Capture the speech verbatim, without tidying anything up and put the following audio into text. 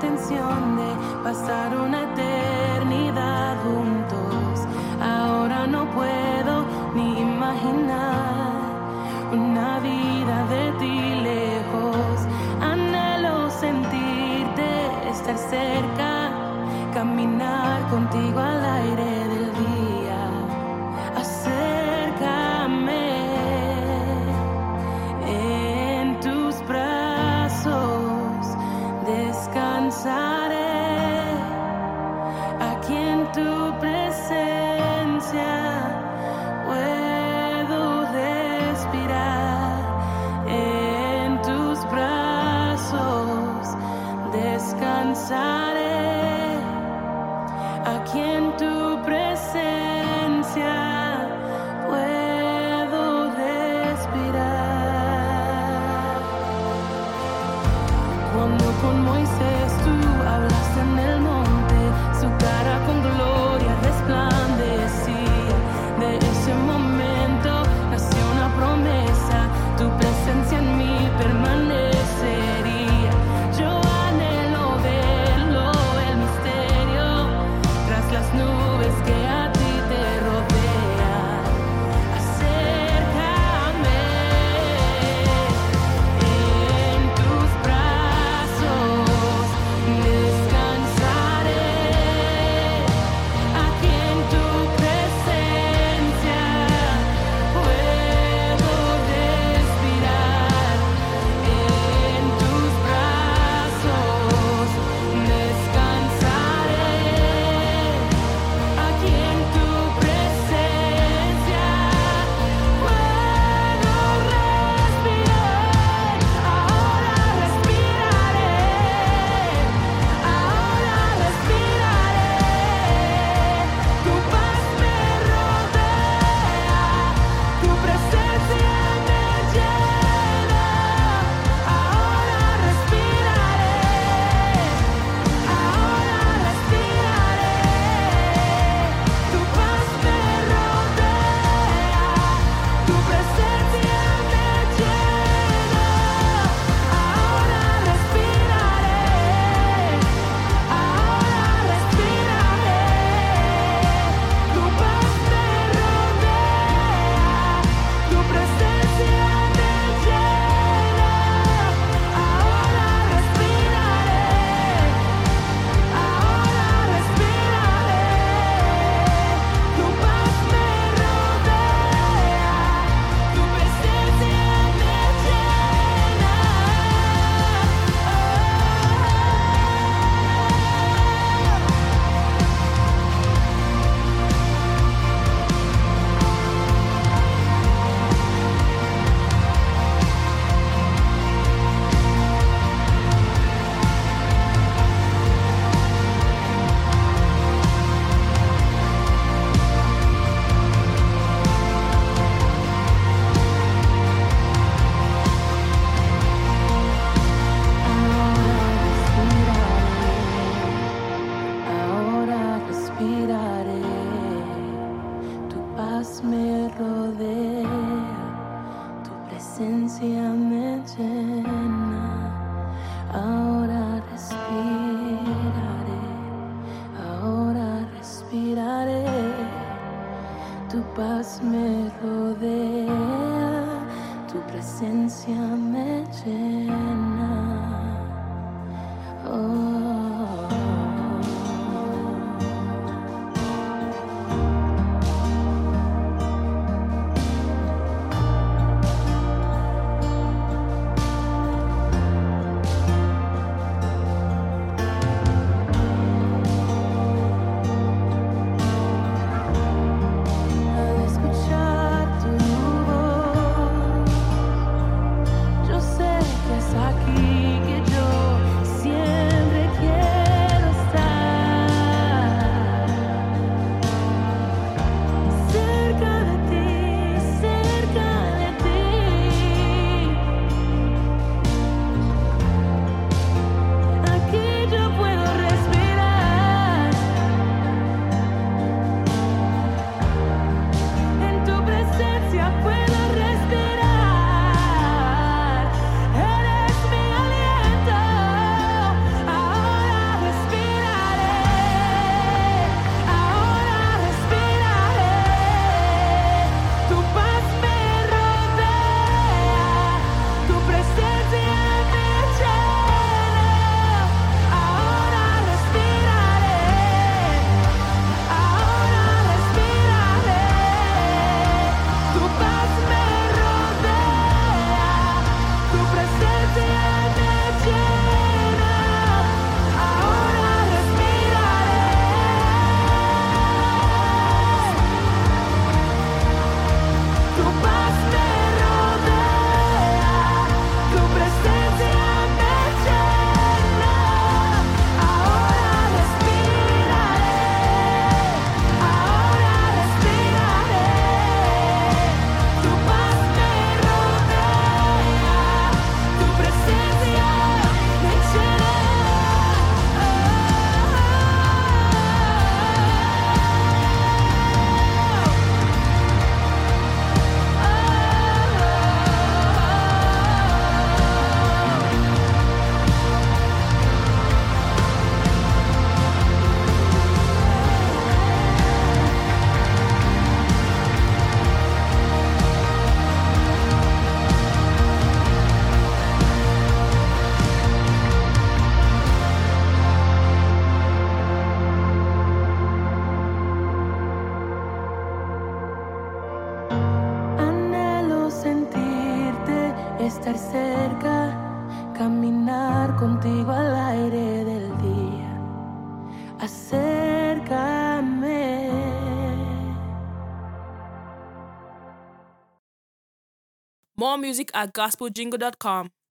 intención de pasar una eternidad juntos. Ahora no puedo ni imaginar una vida de ti lejos. Anhelo sentirte, estar cerca, caminar contigo al aire del día. Acércame, en tus brazos descansaré. Aquí en tu presencia puedo respirar. En tus brazos descansaré. Aquí en tu presencia puedo respirar. Cuando con Moisés tú hablaste en el monte, su cara con gloria resplandecía. De ese momento nació una promesa, tu presencia en mí permanecería. Yo anhelo verlo, el misterio tras las nubes que a ti te rodean. Acércame, en tus brazos descansaré. Aquí en tu presencia puedo respirar. En tus brazos descansaré. Aquí en tu presencia puedo respirar. Ahora respiraré. Ahora respiraré. Tu paz me rodea. Tu presencia me llena. Ahora respiraré. Ahora respiraré. Tu paz me rodea. Tu presencia me llena. Ahora respiraré. Ahora respiraré. Tu paz me rodea. Tu presencia me llena. Ahora respiraré. Ahora respiraré. Tu paz me rodea. Tu presencia me llena. Ahora respiraré. Tu paz me rodea. Tu presencia me llena. Ahora respiraré. Ahora respiraré. Tu paz me rodea. Tu presencia me llena. Oh. Al escuchar tu voz, yo sé que es aquí que yo siempre quiero. caminar contigo al aire del día. Acércame. More music at gospel jingle dot com.